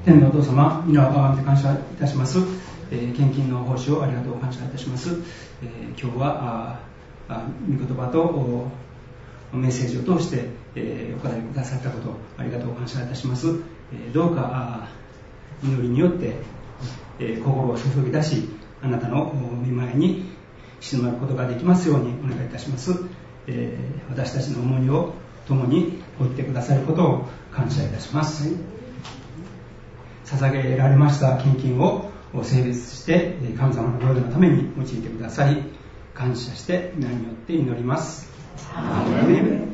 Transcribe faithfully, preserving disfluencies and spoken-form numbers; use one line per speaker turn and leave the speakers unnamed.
天のお父様、皆をあがめて感謝いたします。えー、献金の報酬をありがとう感謝いたします。えー、今日はああ御言葉とメッセージを通して、えー、お語りくださったことありがとう感謝いたします。えー、どうか祈りによって、えー、心を注ぎ出し、あなたの御前に静まることができますようにお願いいたします。えー、私たちの重荷を共に負ってくださることを感謝いたします。捧げられました献金を成立して神様の御用のために用いてくださり、感謝して皆によって祈ります。アーメン。